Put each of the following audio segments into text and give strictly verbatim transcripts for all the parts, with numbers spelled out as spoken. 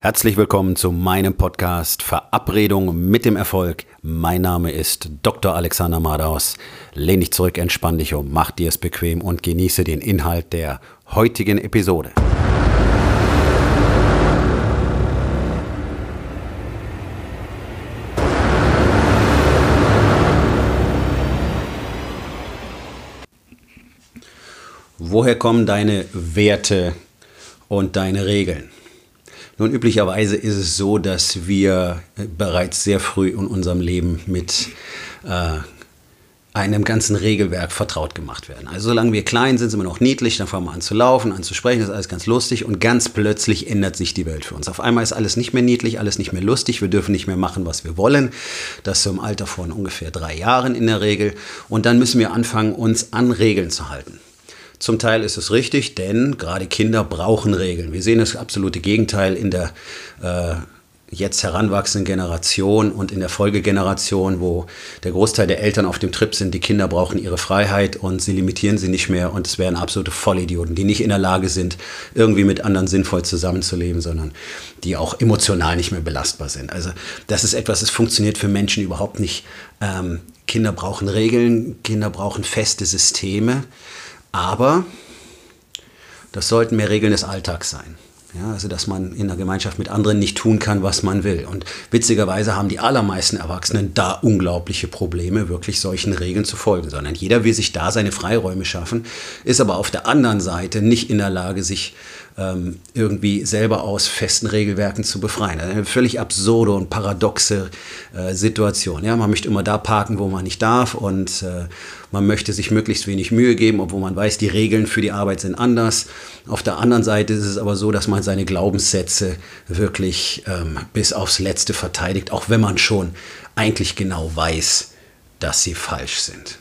Herzlich willkommen zu meinem Podcast Verabredung mit dem Erfolg. Mein Name ist Doktor Alexander Madaus. Lehn dich zurück, entspann dich um, mach dir es bequem und genieße den Inhalt der heutigen Episode. Woher kommen deine Werte und deine Regeln? Nun, üblicherweise ist es so, dass wir bereits sehr früh in unserem Leben mit äh, einem ganzen Regelwerk vertraut gemacht werden. Also solange wir klein sind, sind wir noch niedlich, dann fangen wir an zu laufen, an zu sprechen, das ist alles ganz lustig und ganz plötzlich ändert sich die Welt für uns. Auf einmal ist alles nicht mehr niedlich, alles nicht mehr lustig, wir dürfen nicht mehr machen, was wir wollen. Das so im Alter von ungefähr drei Jahren in der Regel. Und dann müssen wir anfangen, uns an Regeln zu halten. Zum Teil ist es richtig, denn gerade Kinder brauchen Regeln. Wir sehen das absolute Gegenteil in der äh, jetzt heranwachsenden Generation und in der Folgegeneration, wo der Großteil der Eltern auf dem Trip sind, die Kinder brauchen ihre Freiheit und sie limitieren sie nicht mehr und es wären absolute Vollidioten, die nicht in der Lage sind, irgendwie mit anderen sinnvoll zusammenzuleben, sondern die auch emotional nicht mehr belastbar sind. Also das ist etwas, das funktioniert für Menschen überhaupt nicht. Ähm, Kinder brauchen Regeln, Kinder brauchen feste Systeme. Aber das sollten mehr Regeln des Alltags sein. Ja, also dass man in der Gemeinschaft mit anderen nicht tun kann, was man will. Und witzigerweise haben die allermeisten Erwachsenen da unglaubliche Probleme, wirklich solchen Regeln zu folgen. Sondern jeder will sich da seine Freiräume schaffen, ist aber auf der anderen Seite nicht in der Lage, sich ähm, irgendwie selber aus festen Regelwerken zu befreien. Also eine völlig absurde und paradoxe äh, Situation. Ja, man möchte immer da parken, wo man nicht darf und äh, man möchte sich möglichst wenig Mühe geben, obwohl man weiß, die Regeln für die Arbeit sind anders. Auf der anderen Seite ist es aber so, dass man seine Glaubenssätze wirklich ähm, bis aufs Letzte verteidigt, auch wenn man schon eigentlich genau weiß, dass sie falsch sind.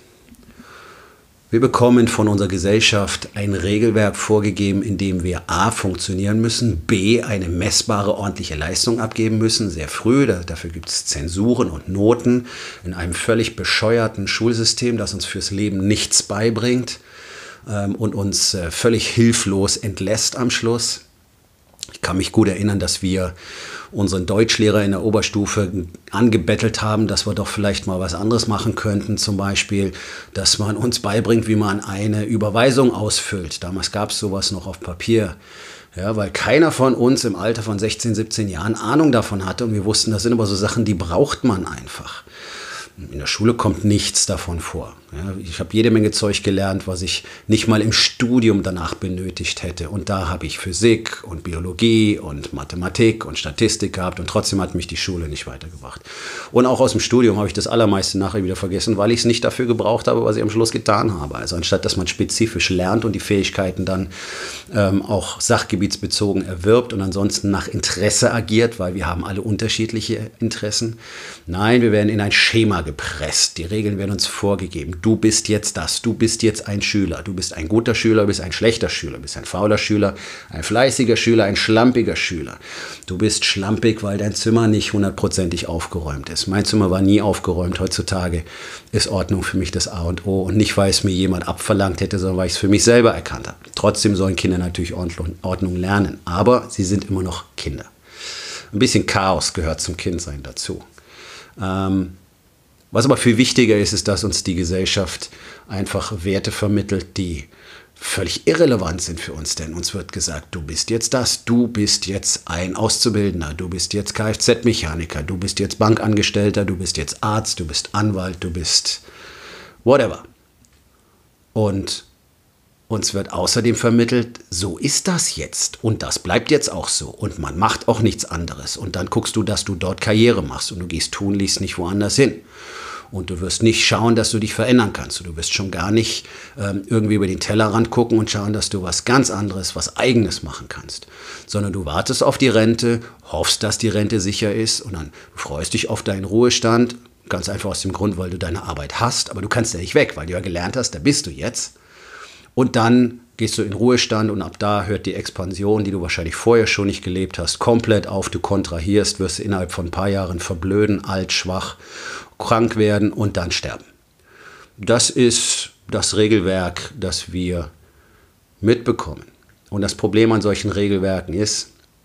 Wir bekommen von unserer Gesellschaft ein Regelwerk vorgegeben, in dem wir a. funktionieren müssen, b. eine messbare, ordentliche Leistung abgeben müssen, sehr früh. Da, dafür gibt es Zensuren und Noten in einem völlig bescheuerten Schulsystem, das uns fürs Leben nichts beibringt ähm, und uns äh, völlig hilflos entlässt am Schluss. Ich kann mich gut erinnern, dass wir unseren Deutschlehrer in der Oberstufe angebettelt haben, dass wir doch vielleicht mal was anderes machen könnten. Zum Beispiel, dass man uns beibringt, wie man eine Überweisung ausfüllt. Damals gab es sowas noch auf Papier. Ja, weil keiner von uns im Alter von sechzehn, siebzehn Jahren Ahnung davon hatte. Und wir wussten, das sind aber so Sachen, die braucht man einfach. In der Schule kommt nichts davon vor. Ja, ich habe jede Menge Zeug gelernt, was ich nicht mal im Studium danach benötigt hätte. Und da habe ich Physik und Biologie und Mathematik und Statistik gehabt und trotzdem hat mich die Schule nicht weitergebracht. Und auch aus dem Studium habe ich das allermeiste nachher wieder vergessen, weil ich es nicht dafür gebraucht habe, was ich am Schluss getan habe. Also anstatt, dass man spezifisch lernt und die Fähigkeiten dann ähm, auch sachgebietsbezogen erwirbt und ansonsten nach Interesse agiert, weil wir haben alle unterschiedliche Interessen. Nein, wir werden in ein Schema gepresst. Die Regeln werden uns vorgegeben. Du bist jetzt das, du bist jetzt ein Schüler, du bist ein guter Schüler, du bist ein schlechter Schüler, du bist ein fauler Schüler, ein fleißiger Schüler, ein schlampiger Schüler. Du bist schlampig, weil dein Zimmer nicht hundertprozentig aufgeräumt ist. Mein Zimmer war nie aufgeräumt. Heutzutage ist Ordnung für mich das A und O und nicht, weil es mir jemand abverlangt hätte, sondern weil ich es für mich selber erkannt habe. Trotzdem sollen Kinder natürlich Ordnung lernen, aber sie sind immer noch Kinder. Ein bisschen Chaos gehört zum Kindsein dazu. Ähm, Was aber viel wichtiger ist, ist, dass uns die Gesellschaft einfach Werte vermittelt, die völlig irrelevant sind für uns. Denn uns wird gesagt, du bist jetzt das, du bist jetzt ein Auszubildender, du bist jetzt Kfz-Mechaniker, du bist jetzt Bankangestellter, du bist jetzt Arzt, du bist Anwalt, du bist whatever. Und uns wird außerdem vermittelt, so ist das jetzt und das bleibt jetzt auch so und man macht auch nichts anderes. Und dann guckst du, dass du dort Karriere machst und du gehst tunlichst nicht woanders hin. Und du wirst nicht schauen, dass du dich verändern kannst. Du wirst schon gar nicht ähm, irgendwie über den Tellerrand gucken und schauen, dass du was ganz anderes, was Eigenes machen kannst. Sondern du wartest auf die Rente, hoffst, dass die Rente sicher ist und dann freust dich auf deinen Ruhestand. Ganz einfach aus dem Grund, weil du deine Arbeit hast. Aber du kannst ja nicht weg, weil du ja gelernt hast, da bist du jetzt. Und dann gehst du in Ruhestand und ab da hört die Expansion, die du wahrscheinlich vorher schon nicht gelebt hast, komplett auf. Du kontrahierst, wirst innerhalb von ein paar Jahren verblöden, alt, schwach, krank werden und dann sterben. Das ist das Regelwerk, das wir mitbekommen. Und das Problem an solchen Regelwerken ist,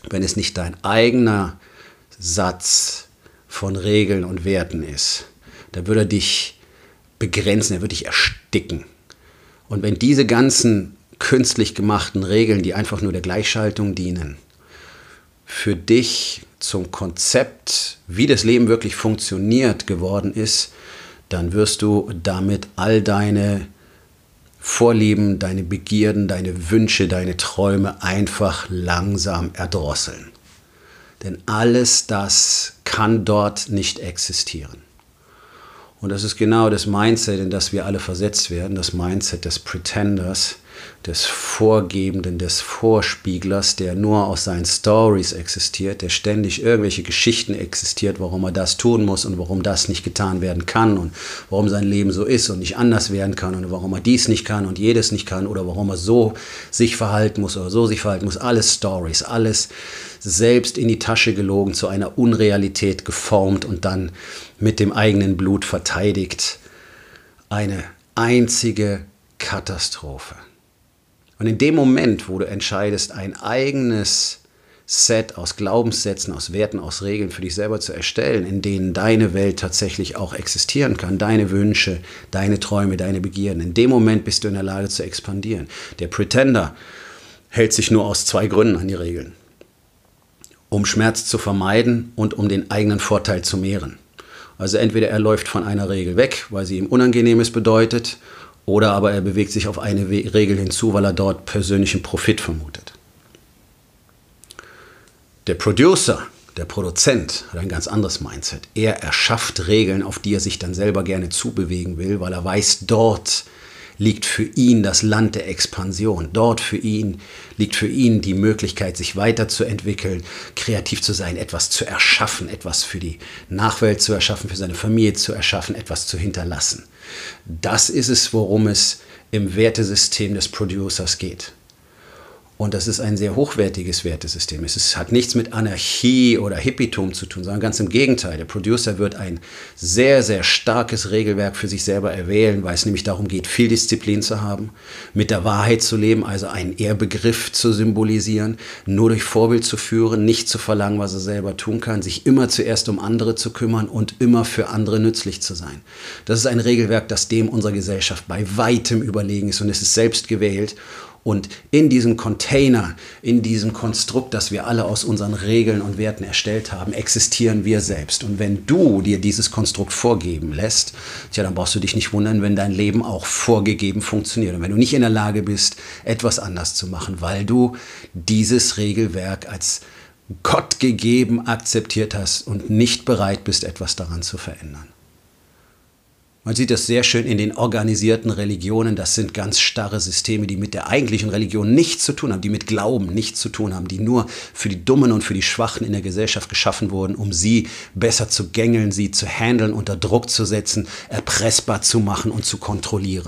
wenn es nicht dein eigener Satz von Regeln und Werten ist, dann würde er dich begrenzen, er würde dich ersticken. Und wenn diese ganzen künstlich gemachten Regeln, die einfach nur der Gleichschaltung dienen, für dich zum Konzept, wie das Leben wirklich funktioniert, geworden ist, dann wirst du damit all deine Vorlieben, deine Begierden, deine Wünsche, deine Träume einfach langsam erdrosseln. Denn alles das kann dort nicht existieren. Und das ist genau das Mindset, in das wir alle versetzt werden, das Mindset des Pretenders, des Vorgebenden, des Vorspieglers, der nur aus seinen Stories existiert, der ständig irgendwelche Geschichten existiert, warum er das tun muss und warum das nicht getan werden kann und warum sein Leben so ist und nicht anders werden kann und warum er dies nicht kann und jedes nicht kann oder warum er so sich verhalten muss oder so sich verhalten muss. Alles Stories, alles selbst in die Tasche gelogen, zu einer Unrealität geformt und dann mit dem eigenen Blut verteidigt. Eine einzige Katastrophe. Und in dem Moment, wo du entscheidest, ein eigenes Set aus Glaubenssätzen, aus Werten, aus Regeln für dich selber zu erstellen, in denen deine Welt tatsächlich auch existieren kann, deine Wünsche, deine Träume, deine Begierden, in dem Moment bist du in der Lage zu expandieren. Der Pretender hält sich nur aus zwei Gründen an die Regeln. Um Schmerz zu vermeiden und um den eigenen Vorteil zu mehren. Also entweder er läuft von einer Regel weg, weil sie ihm Unangenehmes bedeutet, oder aber er bewegt sich auf eine Regel hinzu, weil er dort persönlichen Profit vermutet. Der Producer, der Produzent, hat ein ganz anderes Mindset. Er erschafft Regeln, auf die er sich dann selber gerne zubewegen will, weil er weiß, dort liegt für ihn das Land der Expansion. Dort für ihn liegt für ihn die Möglichkeit, sich weiterzuentwickeln, kreativ zu sein, etwas zu erschaffen, etwas für die Nachwelt zu erschaffen, für seine Familie zu erschaffen, etwas zu hinterlassen. Das ist es, worum es im Wertesystem des Producers geht. Und das ist ein sehr hochwertiges Wertesystem. Es ist, hat nichts mit Anarchie oder Hippietum zu tun, sondern ganz im Gegenteil. Der Producer wird ein sehr, sehr starkes Regelwerk für sich selber erwählen, weil es nämlich darum geht, viel Disziplin zu haben, mit der Wahrheit zu leben, also einen Ehrbegriff zu symbolisieren, nur durch Vorbild zu führen, nicht zu verlangen, was er selber tun kann, sich immer zuerst um andere zu kümmern und immer für andere nützlich zu sein. Das ist ein Regelwerk, das dem unserer Gesellschaft bei weitem überlegen ist und es ist selbst gewählt. Und in diesem Container, in diesem Konstrukt, das wir alle aus unseren Regeln und Werten erstellt haben, existieren wir selbst. Und wenn du dir dieses Konstrukt vorgeben lässt, tja, dann brauchst du dich nicht wundern, wenn dein Leben auch vorgegeben funktioniert. Und wenn du nicht in der Lage bist, etwas anders zu machen, weil du dieses Regelwerk als Gott gegeben akzeptiert hast und nicht bereit bist, etwas daran zu verändern. Man sieht das sehr schön in den organisierten Religionen. Das sind ganz starre Systeme, die mit der eigentlichen Religion nichts zu tun haben, die mit Glauben nichts zu tun haben, die nur für die Dummen und für die Schwachen in der Gesellschaft geschaffen wurden, um sie besser zu gängeln, sie zu handeln, unter Druck zu setzen, erpressbar zu machen und zu kontrollieren.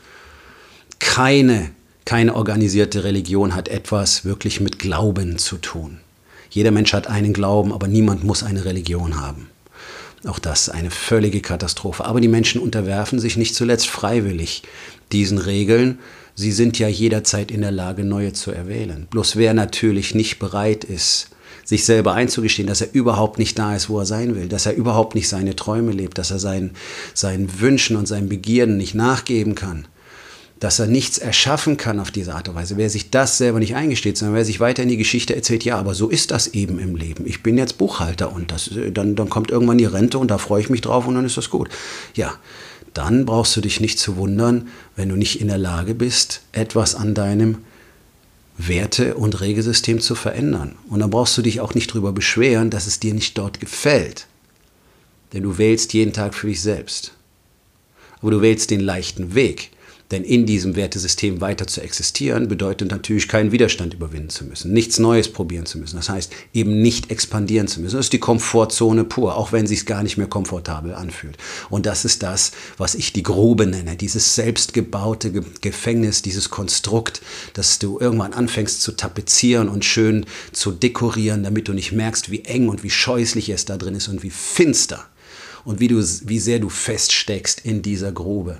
Keine, keine organisierte Religion hat etwas wirklich mit Glauben zu tun. Jeder Mensch hat einen Glauben, aber niemand muss eine Religion haben. Auch das ist eine völlige Katastrophe. Aber die Menschen unterwerfen sich nicht zuletzt freiwillig diesen Regeln. Sie sind ja jederzeit in der Lage, neue zu erwählen. Bloß wer natürlich nicht bereit ist, sich selber einzugestehen, dass er überhaupt nicht da ist, wo er sein will, dass er überhaupt nicht seine Träume lebt, dass er seinen, seinen Wünschen und seinen Begierden nicht nachgeben kann, dass er nichts erschaffen kann auf diese Art und Weise. Wer sich das selber nicht eingesteht, sondern wer sich weiter in die Geschichte erzählt, ja, aber so ist das eben im Leben. Ich bin jetzt Buchhalter und das, dann, dann kommt irgendwann die Rente und da freue ich mich drauf und dann ist das gut. Ja, dann brauchst du dich nicht zu wundern, wenn du nicht in der Lage bist, etwas an deinem Werte- und Regelsystem zu verändern. Und dann brauchst du dich auch nicht darüber beschweren, dass es dir nicht dort gefällt. Denn du wählst jeden Tag für dich selbst. Aber du wählst den leichten Weg. Denn in diesem Wertesystem weiter zu existieren, bedeutet natürlich keinen Widerstand überwinden zu müssen, nichts Neues probieren zu müssen. Das heißt, eben nicht expandieren zu müssen. Das ist die Komfortzone pur, auch wenn es sich gar nicht mehr komfortabel anfühlt. Und das ist das, was ich die Grube nenne, dieses selbstgebaute Ge- Gefängnis, dieses Konstrukt, das du irgendwann anfängst zu tapezieren und schön zu dekorieren, damit du nicht merkst, wie eng und wie scheußlich es da drin ist und wie finster und wie, du, wie sehr du feststeckst in dieser Grube.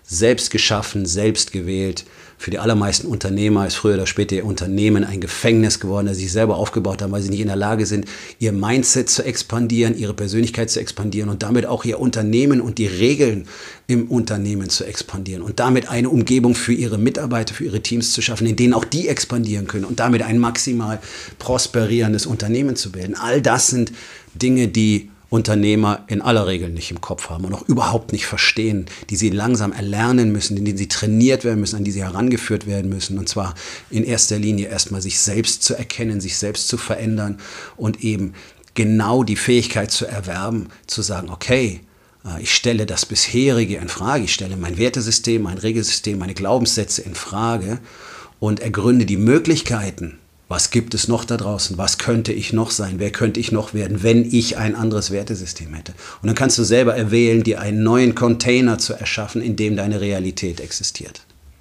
Selbst geschaffen, selbst gewählt. Für die allermeisten Unternehmer ist früher oder später ihr Unternehmen ein Gefängnis geworden, das sie sich selber aufgebaut haben, weil sie nicht in der Lage sind, ihr Mindset zu expandieren, ihre Persönlichkeit zu expandieren und damit auch ihr Unternehmen und die Regeln im Unternehmen zu expandieren und damit eine Umgebung für ihre Mitarbeiter, für ihre Teams zu schaffen, in denen auch die expandieren können und damit ein maximal prosperierendes Unternehmen zu bilden. All das sind Dinge, die Unternehmer in aller Regel nicht im Kopf haben und auch überhaupt nicht verstehen, die sie langsam erlernen müssen, in denen sie trainiert werden müssen, an die sie herangeführt werden müssen. Und zwar in erster Linie erstmal sich selbst zu erkennen, sich selbst zu verändern und eben genau die Fähigkeit zu erwerben, zu sagen, okay, ich stelle das bisherige in Frage, ich stelle mein Wertesystem, mein Regelsystem, meine Glaubenssätze in Frage und ergründe die Möglichkeiten. Was gibt es noch da draußen? Was könnte ich noch sein? Wer könnte ich noch werden, wenn ich ein anderes Wertesystem hätte? Und dann kannst du selber erwählen, dir einen neuen Container zu erschaffen, in dem deine Realität existiert.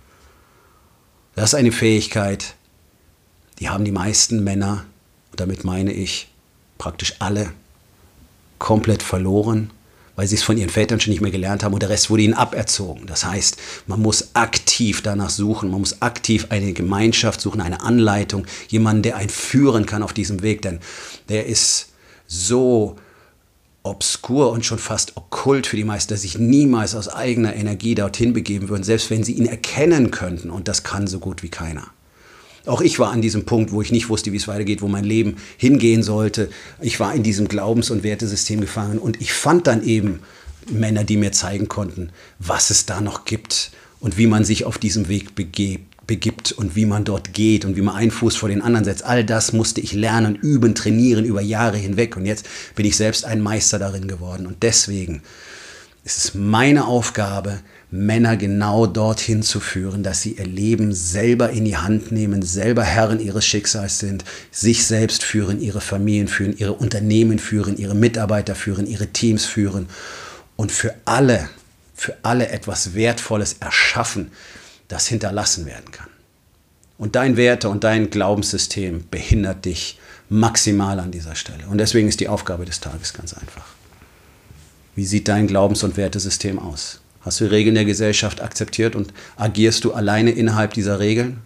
Das ist eine Fähigkeit, die haben die meisten Männer, und damit meine ich praktisch alle, komplett verloren, weil sie es von ihren Vätern schon nicht mehr gelernt haben und der Rest wurde ihnen aberzogen. Das heißt, man muss aktiv danach suchen, man muss aktiv eine Gemeinschaft suchen, eine Anleitung, jemanden, der einen führen kann auf diesem Weg, denn der ist so obskur und schon fast okkult für die meisten, dass sich niemals aus eigener Energie dorthin begeben würden, selbst wenn sie ihn erkennen könnten, und das kann so gut wie keiner. Auch ich war an diesem Punkt, wo ich nicht wusste, wie es weitergeht, wo mein Leben hingehen sollte. Ich war in diesem Glaubens- und Wertesystem gefangen und ich fand dann eben Männer, die mir zeigen konnten, was es da noch gibt und wie man sich auf diesem Weg begebt, begibt und wie man dort geht und wie man einen Fuß vor den anderen setzt. All das musste ich lernen, üben, trainieren über Jahre hinweg und jetzt bin ich selbst ein Meister darin geworden. Und deswegen ist es meine Aufgabe, Männer genau dorthin zu führen, dass sie ihr Leben selber in die Hand nehmen, selber Herren ihres Schicksals sind, sich selbst führen, ihre Familien führen, ihre Unternehmen führen, ihre Mitarbeiter führen, ihre Teams führen und für alle, für alle etwas Wertvolles erschaffen, das hinterlassen werden kann. Und dein Werte- und dein Glaubenssystem behindert dich maximal an dieser Stelle. Und deswegen ist die Aufgabe des Tages ganz einfach. Wie sieht dein Glaubens- und Wertesystem aus? Hast du die Regeln der Gesellschaft akzeptiert und agierst du alleine innerhalb dieser Regeln?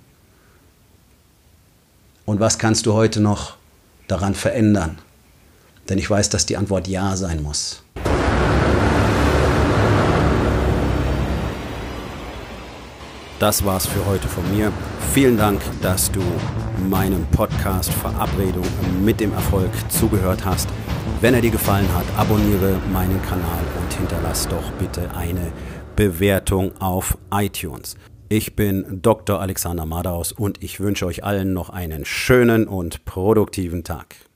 Und was kannst du heute noch daran verändern? Denn ich weiß, dass die Antwort Ja sein muss. Das war's für heute von mir. Vielen Dank, dass du meinem Podcast Verabredung mit dem Erfolg zugehört hast. Wenn er dir gefallen hat, abonniere meinen Kanal und hinterlass doch bitte eine Bewertung auf iTunes. Ich bin Doktor Alexander Madaus und ich wünsche euch allen noch einen schönen und produktiven Tag.